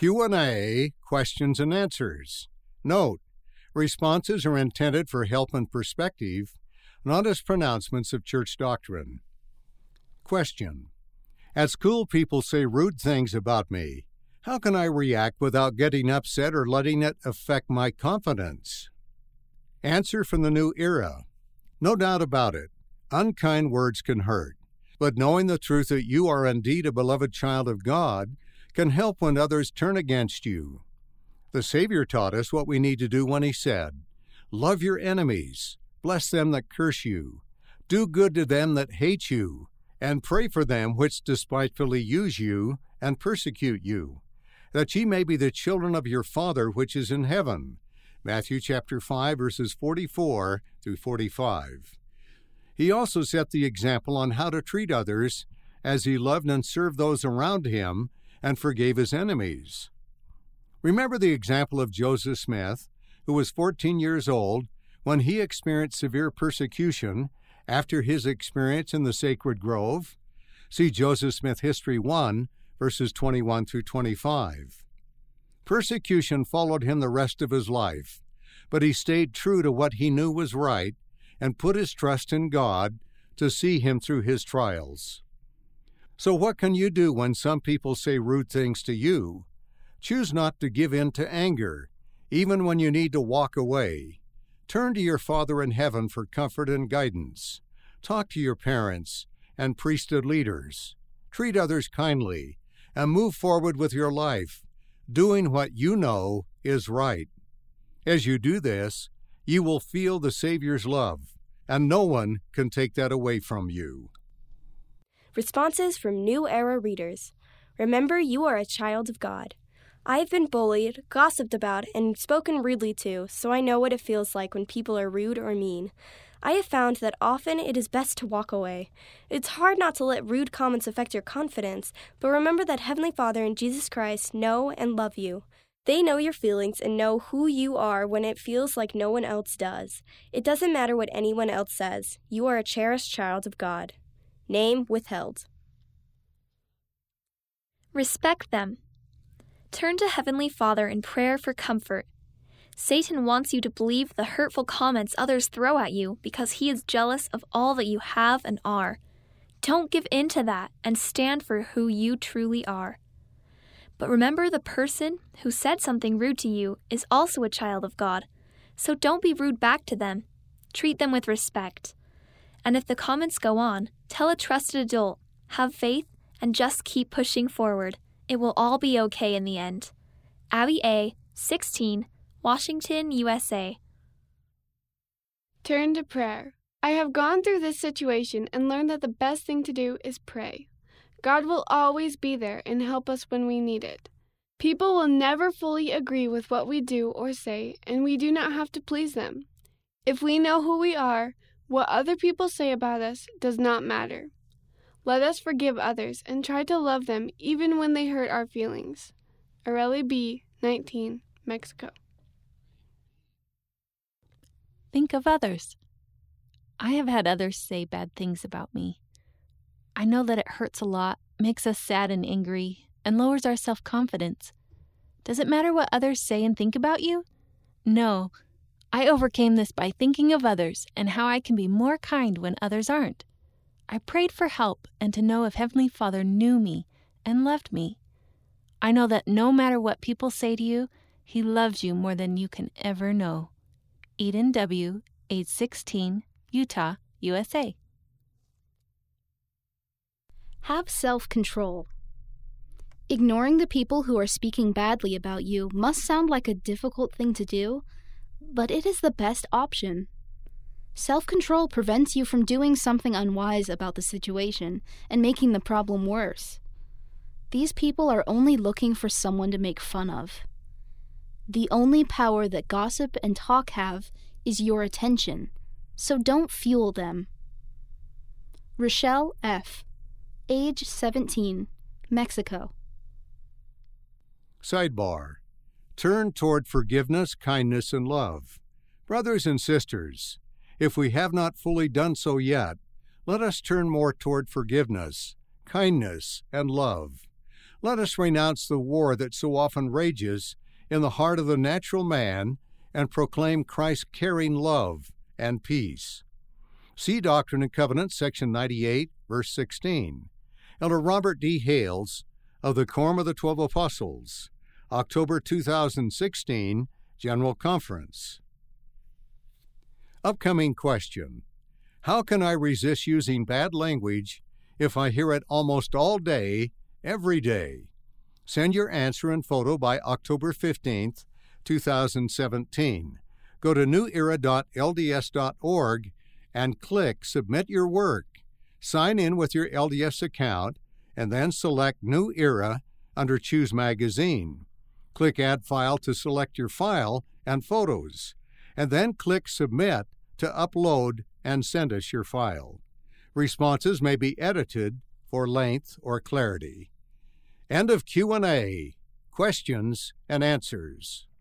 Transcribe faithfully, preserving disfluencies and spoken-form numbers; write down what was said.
Q and A, questions and answers. Note, responses are intended for help and perspective, not as pronouncements of church doctrine. Question. At school, people say rude things about me. How can I react without getting upset or letting it affect my confidence? Answer from the New Era. No doubt about it, unkind words can hurt, but knowing the truth that you are indeed a beloved child of God can help when others turn against you. The Savior taught us what we need to do when he said, "Love your enemies, bless them that curse you, do good to them that hate you, and pray for them which despitefully use you and persecute you, that ye may be the children of your Father which is in heaven." Matthew chapter five, verses forty-four through forty-five. He also set the example on how to treat others as he loved and served those around him and forgave his enemies. Remember the example of Joseph Smith, who was fourteen years old when he experienced severe persecution after his experience in the sacred grove? See Joseph Smith History one, verses twenty-one through twenty-five. Persecution followed him the rest of his life, but he stayed true to what he knew was right and put his trust in God to see him through his trials. So what can you do when some people say rude things to you? Choose not to give in to anger, even when you need to walk away. Turn to your Father in heaven for comfort and guidance. Talk to your parents and priesthood leaders. Treat others kindly, and move forward with your life, doing what you know is right. As you do this, you will feel the Savior's love, and no one can take that away from you. Responses from New Era readers. Remember, you are a child of God. I have been bullied, gossiped about, and spoken rudely to, so I know what it feels like when people are rude or mean. I have found that often it is best to walk away. It's hard not to let rude comments affect your confidence, but remember that Heavenly Father and Jesus Christ know and love you. They know your feelings and know who you are when it feels like no one else does. It doesn't matter what anyone else says. You are a cherished child of God. Name withheld. Respect them. Turn to Heavenly Father in prayer for comfort. Satan wants you to believe the hurtful comments others throw at you because he is jealous of all that you have and are. Don't give in to that and stand for who you truly are. But remember, the person who said something rude to you is also a child of God, so don't be rude back to them. Treat them with respect. And if the comments go on, tell a trusted adult, have faith, and just keep pushing forward. It will all be okay in the end. Abby A., sixteen, Washington, U S A. Turn to prayer. I have gone through this situation and learned that the best thing to do is pray. God will always be there and help us when we need it. People will never fully agree with what we do or say, and we do not have to please them. If we know who we are, what other people say about us does not matter. Let us forgive others and try to love them even when they hurt our feelings. Areli B., nineteen, Mexico. Think of others. I have had others say bad things about me. I know that it hurts a lot, makes us sad and angry, and lowers our self-confidence. Does it matter what others say and think about you? No. I overcame this by thinking of others and how I can be more kind when others aren't. I prayed for help and to know if Heavenly Father knew me and loved me. I know that no matter what people say to you, He loves you more than you can ever know. Eden W., age sixteen, Utah, U S A. Have self-control. Ignoring the people who are speaking badly about you must sound like a difficult thing to do, but it is the best option. Self-control prevents you from doing something unwise about the situation and making the problem worse. These people are only looking for someone to make fun of. The only power that gossip and talk have is your attention, so don't fuel them. Rochelle F., age seventeen, Mexico. Sidebar. Turn toward forgiveness, kindness, and love. Brothers and sisters, if we have not fully done so yet, let us turn more toward forgiveness, kindness, and love. Let us renounce the war that so often rages in the heart of the natural man and proclaim Christ's caring love and peace. See Doctrine and Covenants, section ninety-eight, verse sixteen. Elder Robert D. Hales of the Quorum of the Twelve Apostles, October two thousand sixteen, General Conference. Upcoming question: how can I resist using bad language if I hear it almost all day, every day? Send your answer and photo by October fifteenth, two thousand seventeen. Go to new era dot l d s dot org and click Submit Your Work. Sign in with your L D S account and then select New Era under Choose Magazine. Click Add File to select your file and photos, and then click Submit to upload and send us your file. Responses may be edited for length or clarity. End of Q and A. Questions and answers.